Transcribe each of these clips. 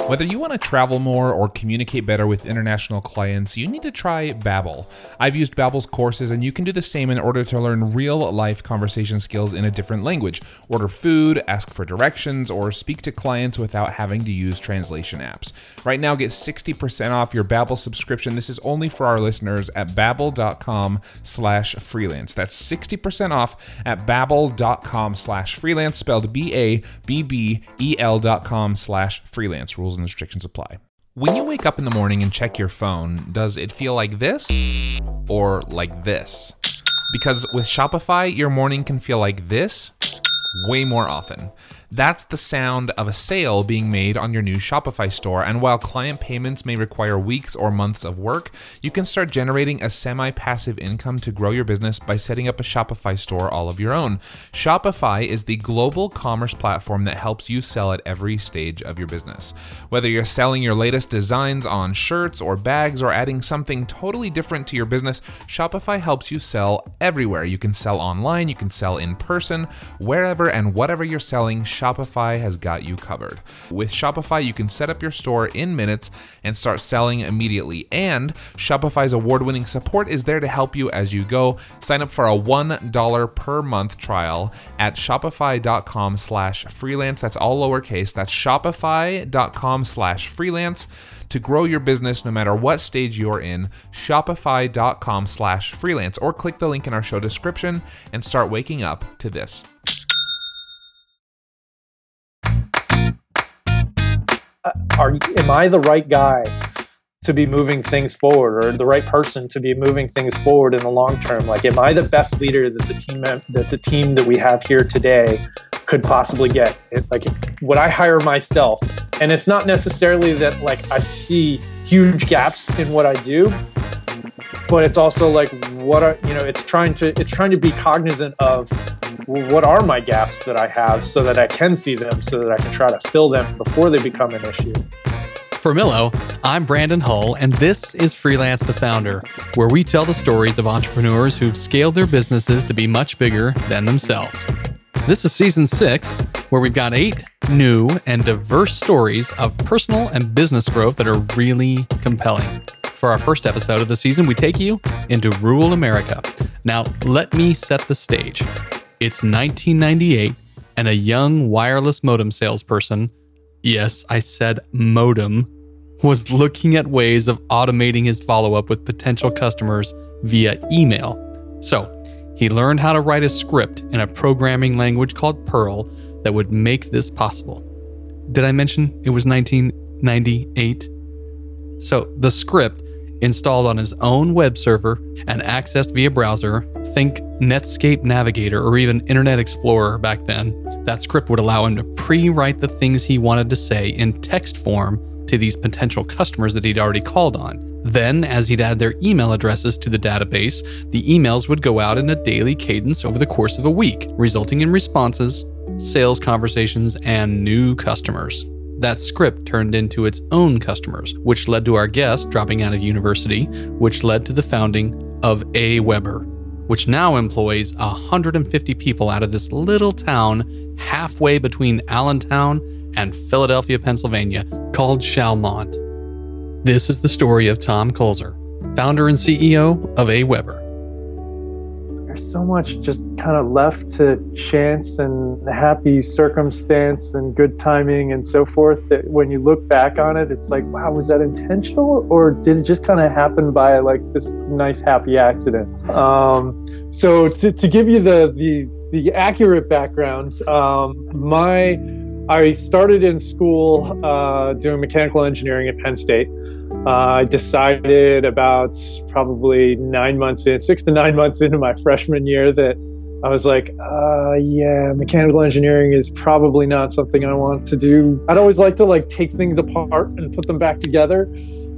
Whether you want to travel more or communicate better with international clients, you need to try Babbel. I've used Babbel's courses, and you can do the same in order to learn real-life conversation skills in a different language, order food, ask for directions, or speak to clients without having to use translation apps. Right now, get 60% off your Babbel subscription. This is only for our listeners at babbel.com/freelance. That's 60% off at babbel.com/freelance, spelled BABBEL.com/freelance. Rules and restrictions apply. When you wake up in the morning and check your phone, does it feel like this or like this? Because with Shopify, your morning can feel like this way more often. That's the sound of a sale being made on your new Shopify store. And while client payments may require weeks or months of work, you can start generating a semi-passive income to grow your business by setting up a Shopify store all of your own. Shopify is the global commerce platform that helps you sell at every stage of your business. Whether you're selling your latest designs on shirts or bags or adding something totally different to your business, Shopify helps you sell everywhere. You can sell online, you can sell in person, wherever and whatever you're selling, Shopify has got you covered. With Shopify, you can set up your store in minutes and start selling immediately. And Shopify's award-winning support is there to help you as you go. Sign up for a $1 per month trial at shopify.com/freelance. That's all lowercase. That's shopify.com/freelance to grow your business no matter what stage you're in. Shopify.com/freelance, or click the link in our show description and start waking up to this. Am I the right guy to be moving things forward, or the right person to be moving things forward in the long term? Like, am I the best leader that the team that we have here today could possibly get? Would I hire myself? And it's not necessarily that like I see huge gaps in what I do, but it's also like it's trying to be cognizant of what are my gaps that I have so that I can see them, so that I can try to fill them before they become an issue. For Millo, I'm Brandon Hull, and this is Freelance to Founder, where we tell the stories of entrepreneurs who've scaled their businesses to be much bigger than themselves. This is season 6, where we've got 8 new and diverse stories of personal and business growth that are really compelling. For our first episode of the season, we take you into rural America. Now, let me set the stage. It's 1998, and a young wireless modem salesperson, yes, I said modem, was looking at ways of automating his follow-up with potential customers via email. So, he learned how to write a script in a programming language called Perl that would make this possible. Did I mention it was 1998? So, the script, installed on his own web server and accessed via browser, think Netscape Navigator or even Internet Explorer back then, that script would allow him to pre-write the things he wanted to say in text form to these potential customers that he'd already called on. Then, as he'd add their email addresses to the database, the emails would go out in a daily cadence over the course of a week, resulting in responses, sales conversations, and new customers. That script turned into its own customers, which led to our guest dropping out of university, which led to the founding of AWeber, which now employs 150 people out of this little town halfway between Allentown and Philadelphia, Pennsylvania, called Chalmont. This is the story of Tom Kulzer, founder and CEO of AWeber. There's so much just kind of left to chance and happy circumstance and good timing and so forth, that when you look back on it, it's like, wow, was that intentional, or did it just kind of happen by like this nice happy accident? So to give you the accurate background, I started in school doing mechanical engineering at Penn State. I decided about probably 6 to 9 months into my freshman year that I was like, mechanical engineering is probably not something I want to do. I'd always like to like take things apart and put them back together.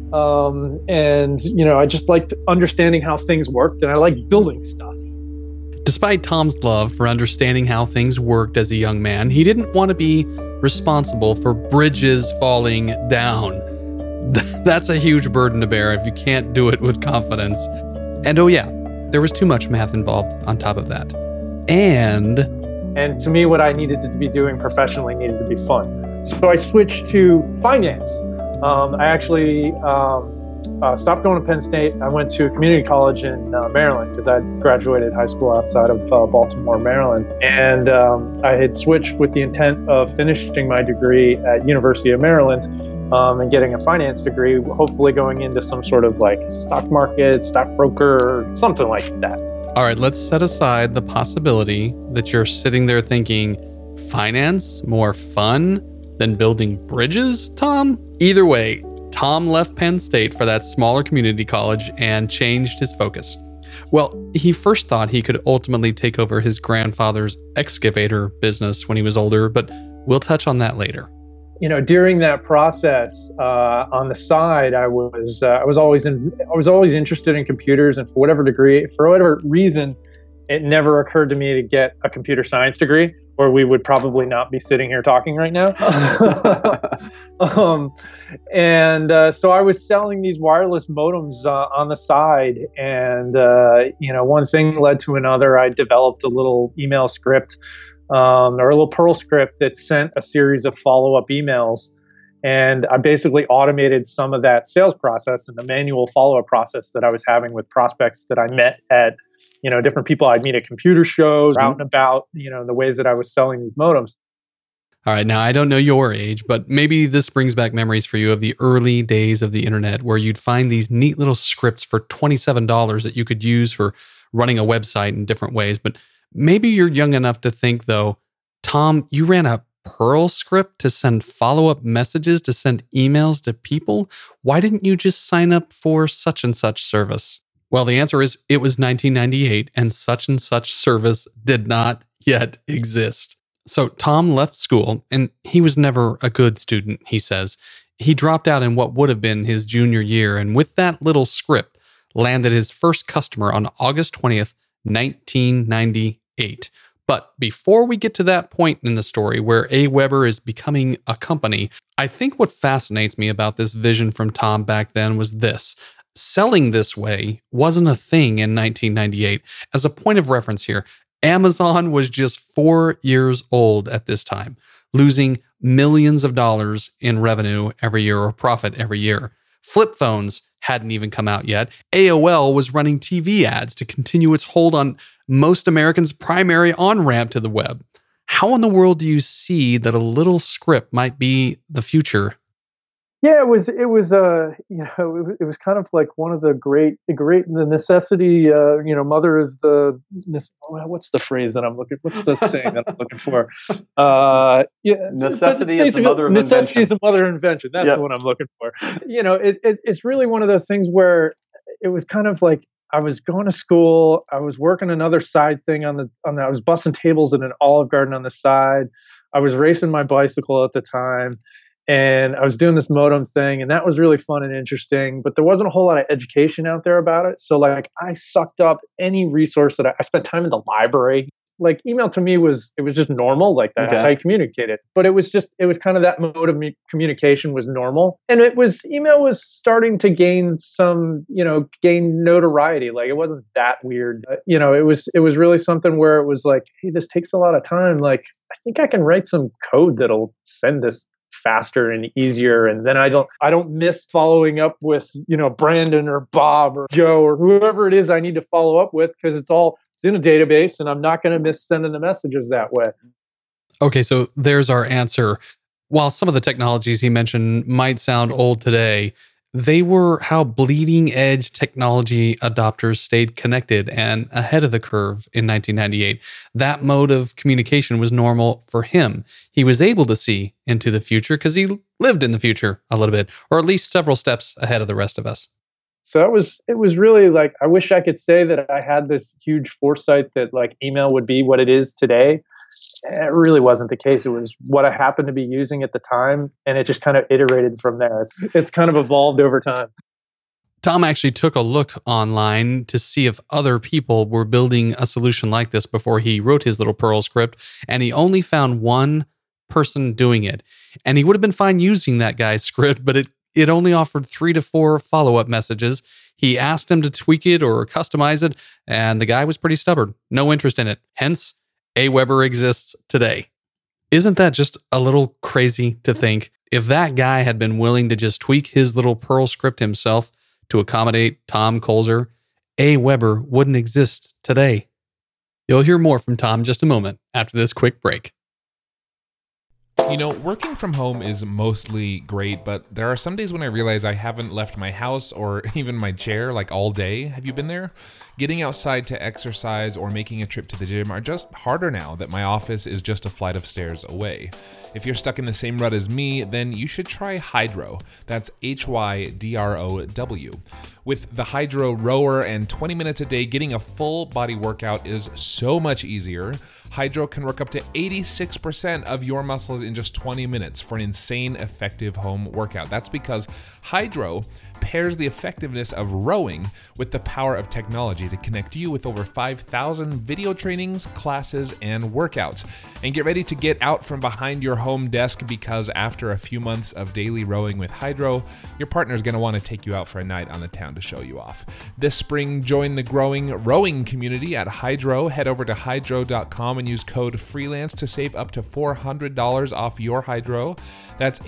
I just liked understanding how things worked, and I liked building stuff. Despite Tom's love for understanding how things worked as a young man, he didn't want to be responsible for bridges falling down. That's a huge burden to bear if you can't do it with confidence. And there was too much math involved on top of that. And to me, what I needed to be doing professionally needed to be fun. So I switched to finance. I actually stopped going to Penn State. I went to a community college in Maryland because I graduated high school outside of Baltimore, Maryland. And I had switched with the intent of finishing my degree at University of Maryland and getting a finance degree, hopefully going into some sort of like stock market, stockbroker, something like that. All right, let's set aside the possibility that you're sitting there thinking, finance more fun than building bridges, Tom? Either way, Tom left Penn State for that smaller community college and changed his focus. Well, he first thought he could ultimately take over his grandfather's excavator business when he was older, but we'll touch on that later. You know, during that process, on the side, I was always interested in computers, and for whatever reason, it never occurred to me to get a computer science degree, or we would probably not be sitting here talking right now. So I was selling these wireless modems on the side, and one thing led to another. I developed a little email script, or a little Perl script that sent a series of follow-up emails. And I basically automated some of that sales process and the manual follow-up process that I was having with prospects that I met at, different people I'd meet at computer shows, out and about, the ways that I was selling these modems. All right, now I don't know your age, but maybe this brings back memories for you of the early days of the internet where you'd find these neat little scripts for $27 that you could use for running a website in different ways. But maybe you're young enough to think, though, Tom, you ran a Perl script to send follow-up messages, to send emails to people? Why didn't you just sign up for such and such service? Well, the answer is it was 1998 and such service did not yet exist. So Tom left school, and he was never a good student, he says. He dropped out in what would have been his junior year, and with that little script, landed his first customer on August 20th, 1998. But before we get to that point in the story where AWeber is becoming a company, I think what fascinates me about this vision from Tom back then was this. Selling this way wasn't a thing in 1998. As a point of reference here, Amazon was just 4 years old at this time, losing millions of dollars in revenue every year or profit every year. Flip phones hadn't even come out yet. AOL was running TV ads to continue its hold on most Americans' primary on-ramp to the web. How in the world do you see that a little script might be the future? Yeah, it was kind of like one of the the necessity, mother is what's the phrase that I'm what's the saying that I'm looking for? Necessity is the mother of invention. Necessity is the mother of invention. That's the one I'm looking for. It's really one of those things where it was kind of like I was going to school, I was working another side thing I was bussing tables in an Olive Garden on the side. I was racing my bicycle at the time. And I was doing this modem thing, and that was really fun and interesting, but there wasn't a whole lot of education out there about it. So like I sucked up any resource that I spent time in the library. Like email to me was just normal. Like that's how you communicated. But it was kind of that mode of communication was normal. And email was starting to gain gain notoriety. Like it wasn't that weird. It was really something where it was like, hey, this takes a lot of time. Like I think I can write some code that'll send this faster and easier, and then I don't miss following up with Brandon or Bob or Joe or whoever it is I need to follow up with because it's in a database and I'm not going to miss sending the messages that way. Okay, so there's our answer. While some of the technologies he mentioned might sound old today, they were how bleeding edge technology adopters stayed connected and ahead of the curve in 1998. That mode of communication was normal for him. He was able to see into the future because he lived in the future a little bit, or at least several steps ahead of the rest of us. So it was really like, I wish I could say that I had this huge foresight that like email would be what it is today. It really wasn't the case. It was what I happened to be using at the time, and it just kind of iterated from there. It's kind of evolved over time. Tom actually took a look online to see if other people were building a solution like this before he wrote his little Perl script, and he only found one person doing it. And he would have been fine using that guy's script, but it only offered 3 to 4 follow-up messages. He asked him to tweak it or customize it, and the guy was pretty stubborn. No interest in it. Hence, AWeber exists today. Isn't that just a little crazy to think? If that guy had been willing to just tweak his little Perl script himself to accommodate Tom Colzer, Aweber wouldn't exist today. You'll hear more from Tom in just a moment after this quick break. You know, working from home is mostly great, but there are some days when I realize I haven't left my house or even my chair like all day. Have you been there? Getting outside to exercise or making a trip to the gym are just harder now that my office is just a flight of stairs away. If you're stuck in the same rut as me, then you should try Hydrow. That's HYDROW. With the Hydrow rower and 20 minutes a day, getting a full body workout is so much easier. Hydrow can work up to 86% of your muscles in just 20 minutes for an insane effective home workout. That's because Hydrow pairs the effectiveness of rowing with the power of technology to connect you with over 5,000 video trainings, classes, and workouts. And get ready to get out from behind your home desk, because after a few months of daily rowing with Hydrow, your partner's going to want to take you out for a night on the town to show you off. This spring, join the growing rowing community at Hydrow. Head over to hydrow.com and use code FREELANCE to save up to $400 off your Hydrow. That's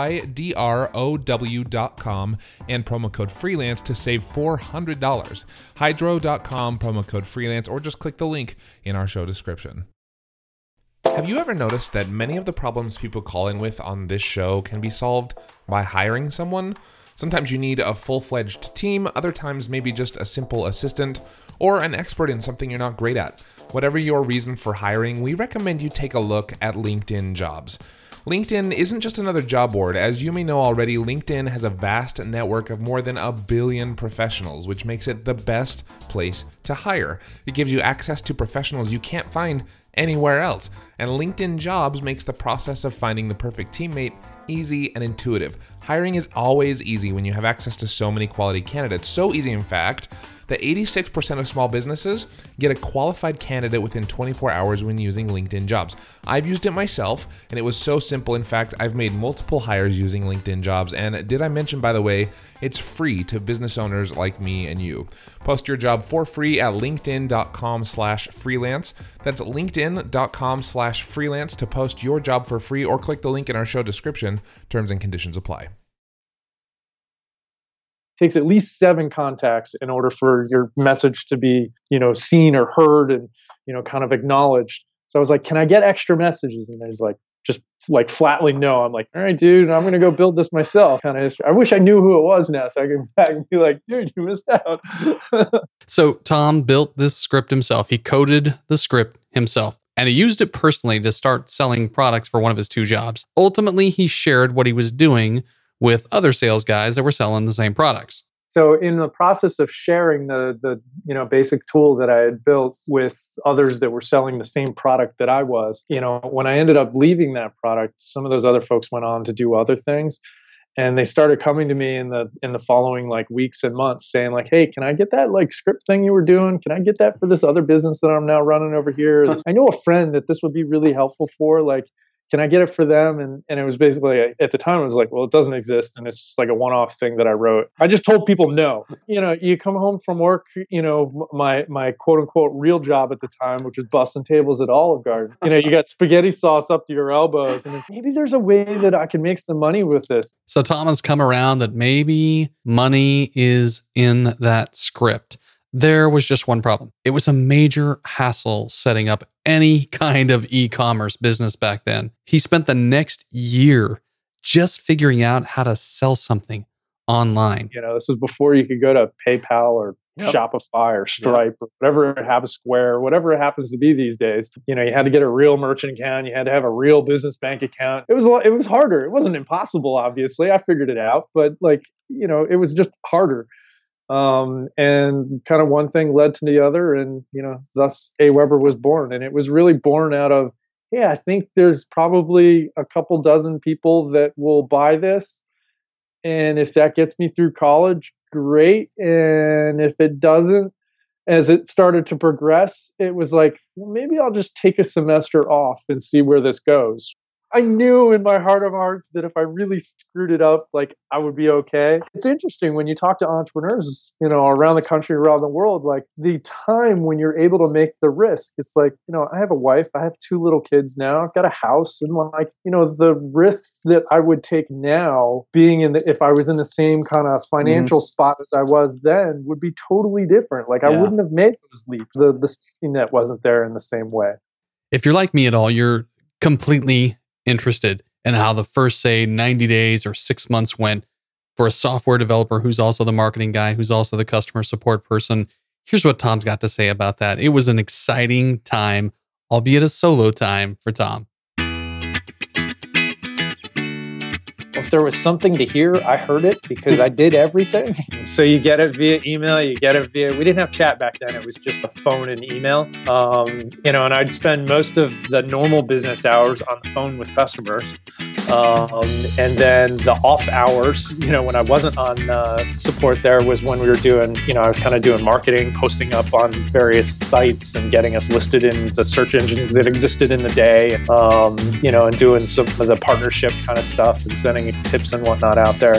HYDROW.com and promo code FREELANCE to save $400. Hydrow.com, promo code FREELANCE, or just click the link in our show description. Have you ever noticed that many of the problems people call in with on this show can be solved by hiring someone? Sometimes you need a full-fledged team, other times maybe just a simple assistant or an expert in something you're not great at. Whatever your reason for hiring, we recommend you take a look at LinkedIn Jobs. LinkedIn isn't just another job board. As you may know already, LinkedIn has a vast network of more than 1 billion professionals, which makes it the best place to hire. It gives you access to professionals you can't find anywhere else. And LinkedIn Jobs makes the process of finding the perfect teammate easy and intuitive. Hiring is always easy when you have access to so many quality candidates. So easy, in fact, that 86% of small businesses get a qualified candidate within 24 hours when using LinkedIn Jobs. I've used it myself, and it was so simple. In fact, I've made multiple hires using LinkedIn Jobs. And did I mention, by the way, it's free to business owners like me and you. Post your job for free at linkedin.com/freelance. That's linkedin.com/freelance to post your job for free, or click the link in our show description. Terms and conditions apply. Takes at least 7 contacts in order for your message to be, seen or heard and, kind of acknowledged. So I was like, can I get extra messages? And there's just flatly no. I'm like, all right, dude, I'm going to go build this myself. Kind of history. I wish I knew who it was now so I could back and be like, dude, you missed out. So Tom built this script himself. He coded the script himself, and he used it personally to start selling products for one of his 2 jobs. Ultimately, he shared what he was doing with other sales guys that were selling the same products. So in the process of sharing the basic tool that I had built with others that were selling the same product that I was, when I ended up leaving that product, some of those other folks went on to do other things. And they started coming to me in the following weeks and months saying hey, can I get that script thing you were doing? Can I get that for this other business that I'm now running over here? I know a friend that this would be really helpful for. Can I get it for them? And it was basically, at the time, it was well, it doesn't exist. And it's just a one-off thing that I wrote. I just told people no. You come home from work, my quote unquote real job at the time, which was busting tables at Olive Garden. You got spaghetti sauce up to your elbows. And maybe there's a way that I can make some money with this. So Tom has come around that maybe money is in that script. There was just one problem. It was a major hassle setting up any kind of e-commerce business back then. He spent the next year just figuring out how to sell something online. This was before you could go to PayPal or Shopify or Stripe or whatever it happens, Square, whatever it happens to be these days. You had to get a real merchant account. You had to have a real business bank account. It was harder. It wasn't impossible, obviously. I figured it out, but it was just harder. And kind of one thing led to the other, and thus Aweber was born. And it was really born out of, I think there's probably a couple dozen people that will buy this, and if that gets me through college, great. And if it doesn't, as it started to progress, it was maybe I'll just take a semester off and see where this goes. I knew in my heart of hearts that if I really screwed it up, like I would be okay. It's interesting when you talk to entrepreneurs, around the country, around the world, like the time when you're able to make the risk, it's like, I have a wife, I have 2 little kids now, I've got a house, and like, the risks that I would take now being if I was in the same kind of financial spot as I was then would be totally different. Like I wouldn't have made those leaps. The safety net wasn't there in the same way. If you're like me at all, you're completely interested in how the first, say, 90 days or 6 months went for a software developer who's also the marketing guy, who's also the customer support person. Here's what Tom's got to say about that. It was an exciting time, albeit a solo time for Tom. If there was something to hear, I heard it because I did everything. So you get it via email, we didn't have chat back then. It was just a phone and email. And I'd spend most of the normal business hours on the phone with customers. And then the off hours, when I wasn't on support there was when we were doing, I was kind of doing marketing, posting up on various sites and getting us listed in the search engines that existed in the day, and doing some of the partnership kind of stuff and sending tips and whatnot out there.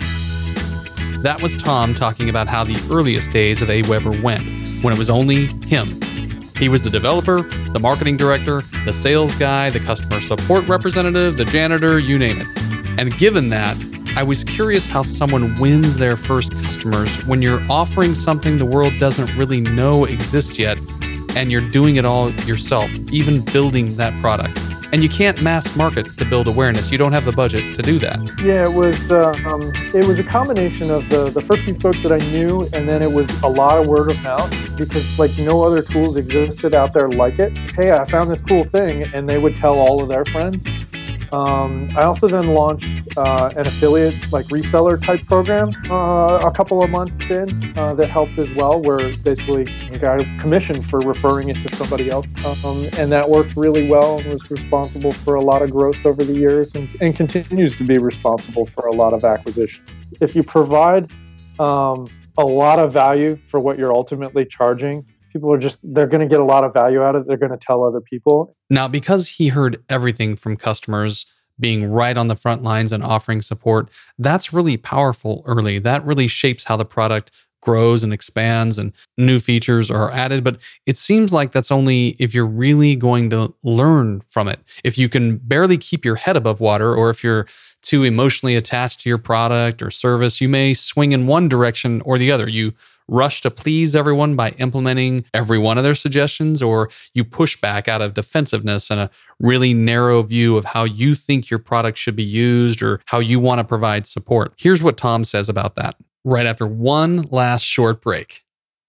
That was Tom talking about how the earliest days of Aweber went, when it was only him. He was the developer, the marketing director, the sales guy, the customer support representative, the janitor, you name it. And given that, I was curious how someone wins their first customers when you're offering something the world doesn't really know exists yet, and you're doing it all yourself, even building that product. And you can't mass market to build awareness. You don't have the budget to do that. Yeah, it was a combination of the first few folks that I knew, and then it was a lot of word of mouth because like no other tools existed out there like it. Hey, I found this cool thing, and they would tell all of their friends. I also then launched an affiliate, like reseller type program a couple of months in that helped as well, where basically you got a commission for referring it to somebody else. And that worked really well and was responsible for a lot of growth over the years and continues to be responsible for a lot of acquisition. If you provide a lot of value for what you're ultimately charging, people they're going to get a lot of value out of it. They're going to tell other people. Now, because he heard everything from customers being right on the front lines and offering support, that's really powerful early. That really shapes how the product grows and expands and new features are added. But it seems like that's only if you're really going to learn from it. If you can barely keep your head above water, or if you're too emotionally attached to your product or service, you may swing in one direction or the other. You rush to please everyone by implementing every one of their suggestions, or you push back out of defensiveness and a really narrow view of how you think your product should be used or how you want to provide support. Here's what Tom says about that right after one last short break.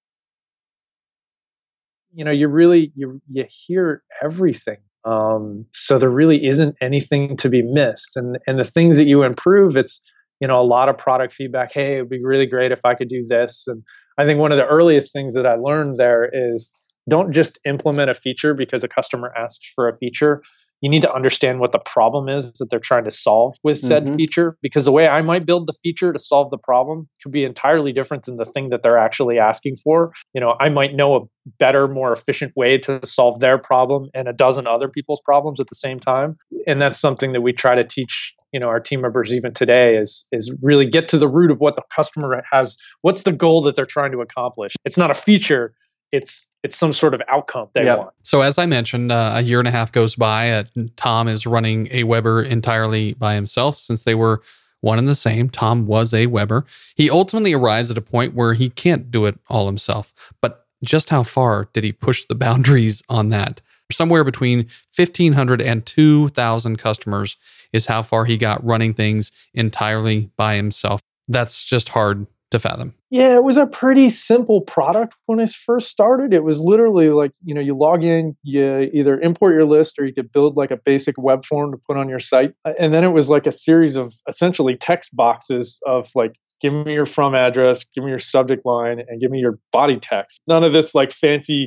You hear everything. So there really isn't anything to be missed. And the things that you improve, it's, a lot of product feedback. Hey, it'd be really great if I could do this. And I think one of the earliest things that I learned there is don't just implement a feature because a customer asks for a feature. You need to understand what the problem is that they're trying to solve with said feature, because the way I might build the feature to solve the problem could be entirely different than the thing that they're actually asking for. I might know a better, more efficient way to solve their problem and a dozen other people's problems at the same time. And that's something that we try to teach, our team members even today is really get to the root of what the customer has. What's the goal that they're trying to accomplish? It's not a feature. It's some sort of outcome they want. So as I mentioned, a year and a half goes by. Tom is running Aweber entirely by himself since they were one and the same. Tom was Aweber. He ultimately arrives at a point where he can't do it all himself. But just how far did he push the boundaries on that? Somewhere between 1,500 and 2,000 customers is how far he got running things entirely by himself. That's just hard to fathom. Yeah, it was a pretty simple product when I first started. It was literally like, you log in, you either import your list or you could build like a basic web form to put on your site. And then it was like a series of essentially text boxes of like, give me your from address, give me your subject line, and give me your body text. None of this like fancy,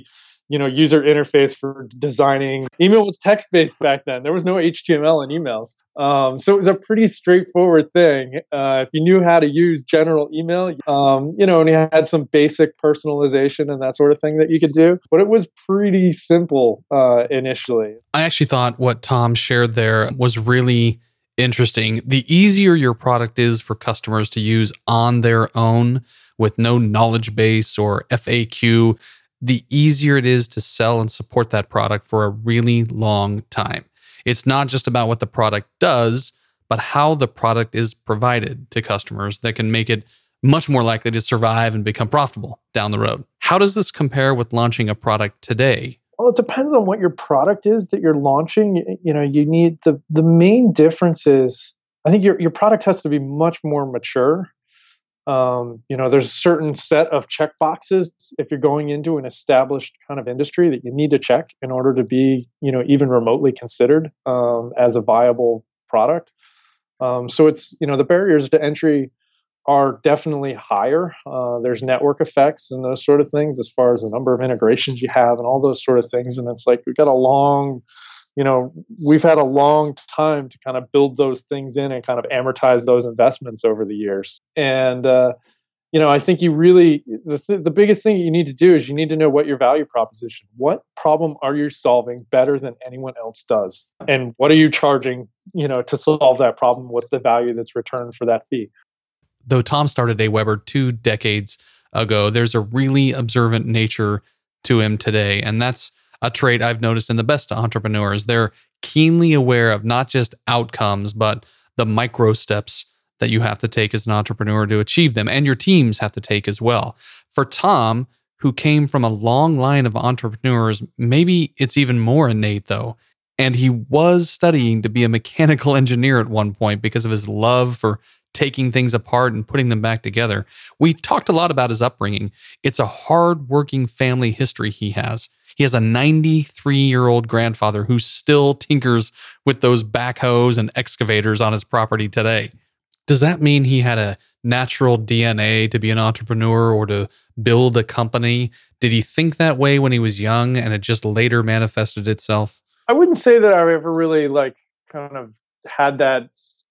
user interface for designing. Email was text-based back then. There was no HTML in emails. So it was a pretty straightforward thing. If you knew how to use general email, and you had some basic personalization and that sort of thing that you could do. But it was pretty simple initially. I actually thought what Tom shared there was really interesting. The easier your product is for customers to use on their own with no knowledge base or FAQ, the easier it is to sell and support that product for a really long time. It's not just about what the product does, but how the product is provided to customers that can make it much more likely to survive and become profitable down the road. How does this compare with launching a product today? Well, it depends on what your product is that you're launching. You need the main difference is, I think your product has to be much more mature. There's a certain set of check boxes if you're going into an established kind of industry that you need to check in order to be, even remotely considered as a viable product. So it's, the barriers to entry are definitely higher. There's network effects and those sort of things as far as the number of integrations you have and all those sort of things. And it's like we've had a long time to kind of build those things in and kind of amortize those investments over the years. And, I think you really, the biggest thing you need to do is you need to know what your value proposition, what problem are you solving better than anyone else does? And what are you charging, to solve that problem? What's the value that's returned for that fee? Though Tom started Aweber 2 decades ago, there's a really observant nature to him today. And that's a trait I've noticed in the best entrepreneurs. They're keenly aware of not just outcomes, but the micro steps that you have to take as an entrepreneur to achieve them, and your teams have to take as well. For Tom, who came from a long line of entrepreneurs, maybe it's even more innate though. And he was studying to be a mechanical engineer at one point because of his love for taking things apart and putting them back together. We talked a lot about his upbringing. It's a hard-working family history he has. He has a 93-year-old grandfather who still tinkers with those backhoes and excavators on his property today. Does that mean he had a natural DNA to be an entrepreneur or to build a company? Did he think that way when he was young and it just later manifested itself? I wouldn't say that I've ever really kind of had that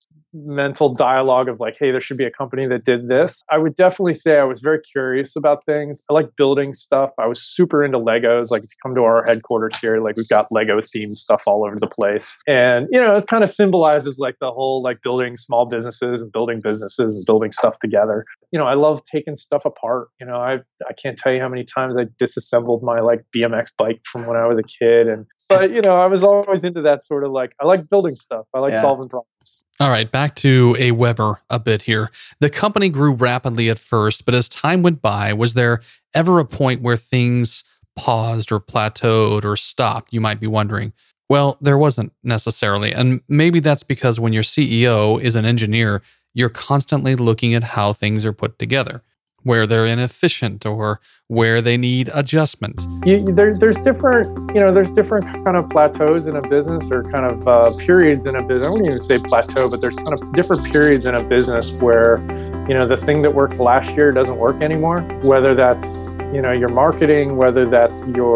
mental dialogue of hey, there should be a company that did this. I would definitely say I was very curious about things. I like building stuff. I was super into Legos. If you come to our headquarters here, we've got Lego themed stuff all over the place. And, it kind of symbolizes the whole building small businesses and building stuff together. I love taking stuff apart. I can't tell you how many times I disassembled my BMX bike from when I was a kid. But I was always into that sort of I like building stuff. I like solving problems. All right, back to Aweber a bit here. The company grew rapidly at first, but as time went by, was there ever a point where things paused or plateaued or stopped? You might be wondering. Well, there wasn't necessarily. And maybe that's because when your CEO is an engineer, you're constantly looking at how things are put together, where they're inefficient or where they need adjustment. There's different kind of plateaus in a business or kind of periods in a business. I wouldn't even say plateau, but there's kind of different periods in a business where, the thing that worked last year doesn't work anymore, whether that's, your marketing, whether that's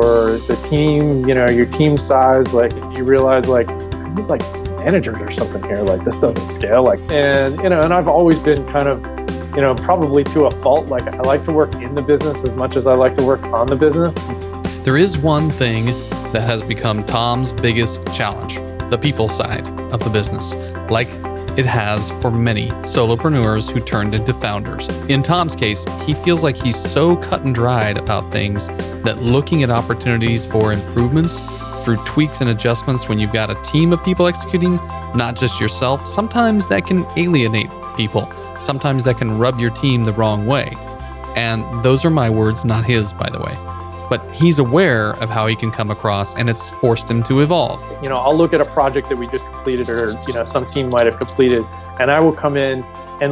the team, your team size, you realize I need managers or something here, this doesn't scale. And I've always been kind of, probably to a fault. I like to work in the business as much as I like to work on the business. There is one thing that has become Tom's biggest challenge, the people side of the business, like it has for many solopreneurs who turned into founders. In Tom's case, he feels like he's so cut and dried about things that looking at opportunities for improvements through tweaks and adjustments when you've got a team of people executing, not just yourself, sometimes that can alienate people. Sometimes that can rub your team the wrong way. And those are my words, not his, by the way. But he's aware of how he can come across, and it's forced him to evolve. I'll look at a project that we just completed or, some team might have completed, and I will come in and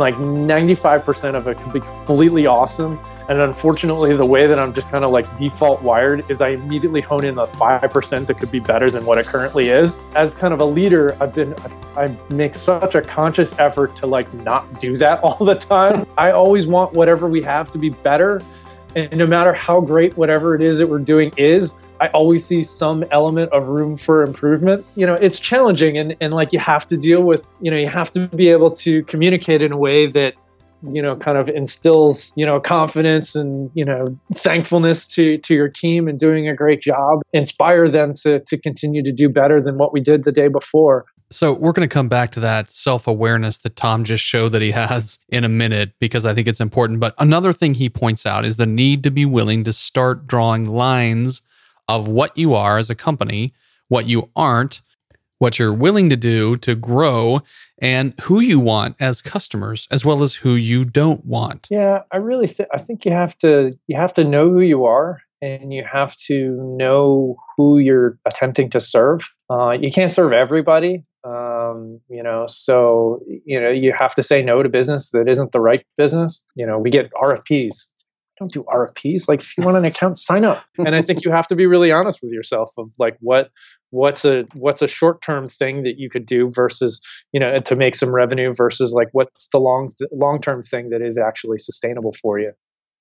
95% of it can be completely awesome. And unfortunately, the way that I'm just kind of default wired is I immediately hone in the 5% that could be better than what it currently is. As kind of a leader, I make such a conscious effort to not do that all the time. I always want whatever we have to be better. And no matter how great whatever it is that we're doing is, I always see some element of room for improvement. It's challenging, and like you have to deal with, you have to be able to communicate in a way that, kind of instills, confidence and, thankfulness to your team and doing a great job, inspire them to continue to do better than what we did the day before. So we're going to come back to that self-awareness that Tom just showed that he has in a minute, because I think it's important. But another thing he points out is the need to be willing to start drawing lines of what you are as a company, what you aren't, what you're willing to do to grow, and who you want as customers, as well as who you don't want. Yeah, I think you have to know who you are, and you have to know who you're attempting to serve. You can't serve everybody, so you have to say no to business that isn't the right business. We get RFPs. Don't do RFPs. Like, if you want an account, sign up. And I think you have to be really honest with yourself of like what's a short-term thing that you could do versus, to make some revenue, versus like what's the long-term thing that is actually sustainable for you.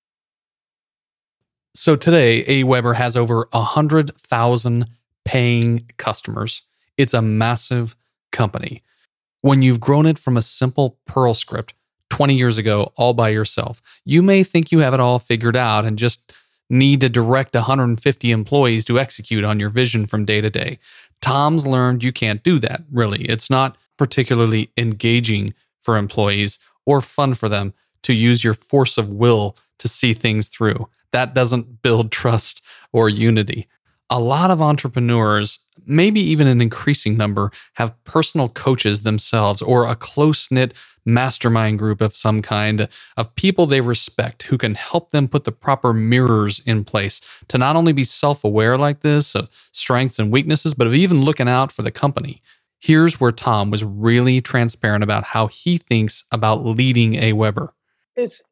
So today, AWeber has over 100,000 paying customers. It's a massive company. When you've grown it from a simple Perl script 20 years ago, all by yourself, you may think you have it all figured out and just need to direct 150 employees to execute on your vision from day to day. Tom's learned you can't do that, really. It's not particularly engaging for employees or fun for them to use your force of will to see things through. That doesn't build trust or unity. A lot of entrepreneurs, maybe even an increasing number, have personal coaches themselves or a close-knit mastermind group of some kind of people they respect who can help them put the proper mirrors in place to not only be self-aware like this of strengths and weaknesses, but of even looking out for the company. Here's where Tom was really transparent about how he thinks about leading AWeber. It's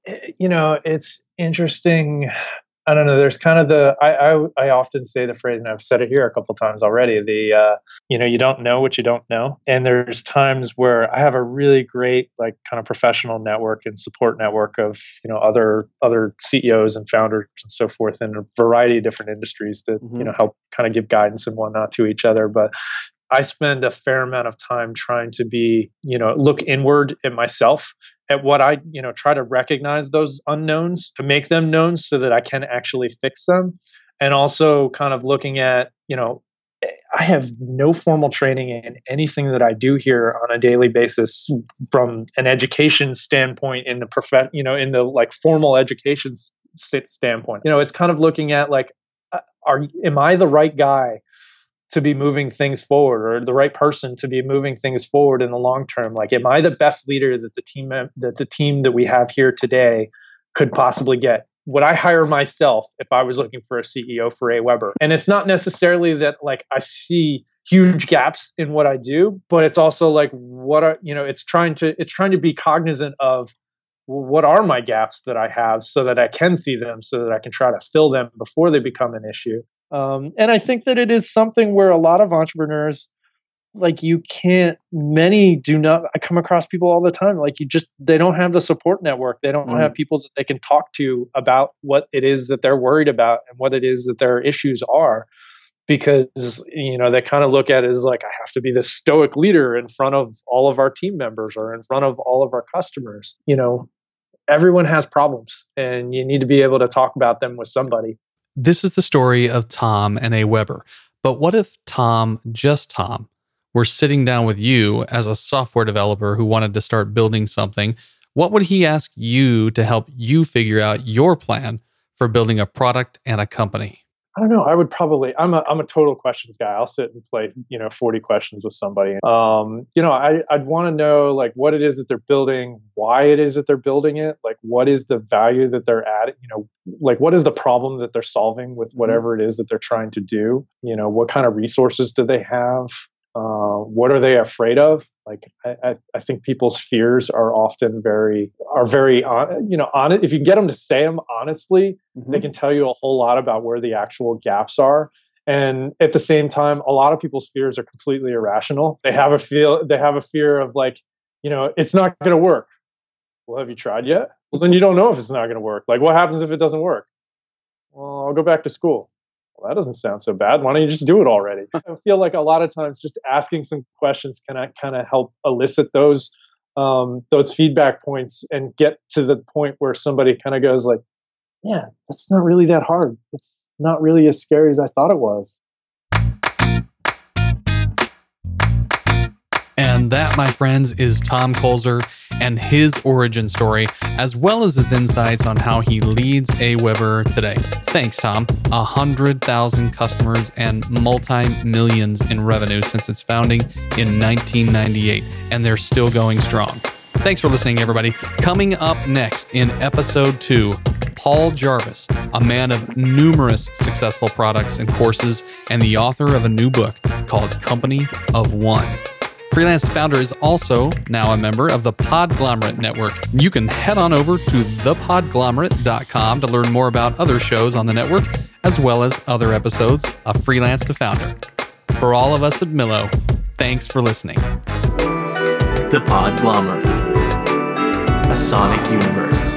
interesting. I don't know. There's kind of I often say the phrase, and I've said it here a couple times already, you don't know what you don't know. And there's times where I have a really great, like, kind of professional network and support network of, other CEOs and founders and so forth in a variety of different industries that, help kind of give guidance and whatnot to each other. But I spend a fair amount of time trying to be, look inward at myself, at what I, try to recognize those unknowns, to make them known so that I can actually fix them. And also kind of looking at, I have no formal training in anything that I do here on a daily basis from an education standpoint in the in the like formal education standpoint. It's kind of looking at like, am I the right guy to be moving things forward, or the right person to be moving things forward in the long term? Like, am I the best leader that the team that we have here today could possibly get? Would I hire myself if I was looking for a CEO for AWeber? And it's not necessarily that like I see huge gaps in what I do, but it's also like it's trying to be cognizant of, well, what are my gaps that I have so that I can see them, so that I can try to fill them before they become an issue. And I think that it is something where a lot of entrepreneurs, like, many do not. I come across people all the time, like, they don't have the support network. They don't have people that they can talk to about what it is that they're worried about and what it is that their issues are. Because, they kind of look at it as like, I have to be the stoic leader in front of all of our team members or in front of all of our customers. Everyone has problems, and you need to be able to talk about them with somebody. This is the story of Tom and AWeber. But what if just Tom, were sitting down with you as a software developer who wanted to start building something? What would he ask you to help you figure out your plan for building a product and a company? I don't know. I would probably, I'm a total questions guy. I'll sit and play, 40 questions with somebody. I'd want to know, like, what it is that they're building, why it is that they're building it, like, what is the value that they're adding, like, what is the problem that they're solving with whatever it is that they're trying to do? What kind of resources do they have? What are they afraid of? Like, I think people's fears are often very honest. If you get them to say them honestly, they can tell you a whole lot about where the actual gaps are. And at the same time, a lot of people's fears are completely irrational. They have a fear of, like, it's not going to work. Well, have you tried yet? Well, then you don't know if it's not going to work. Like, what happens if it doesn't work? Well, I'll go back to school. well, that doesn't sound so bad. Why don't you just do it already? I feel like a lot of times just asking some questions can kind of help elicit those feedback points and get to the point where somebody kind of goes like, yeah, that's not really that hard. It's not really as scary as I thought it was. And that, my friends, is Tom Kulzer and his origin story, as well as his insights on how he leads AWeber today. Thanks, Tom. 100,000 customers and multi-millions in revenue since its founding in 1998, and they're still going strong. Thanks for listening, everybody. Coming up next in episode 2, Paul Jarvis, a man of numerous successful products and courses, and the author of a new book called Company of One. Freelance Founder is also now a member of the Podglomerate Network. You can head on over to thepodglomerate.com to learn more about other shows on the network, as well as other episodes of Freelance to Founder. For all of us at Millo, thanks for listening. The Podglomerate, a sonic universe.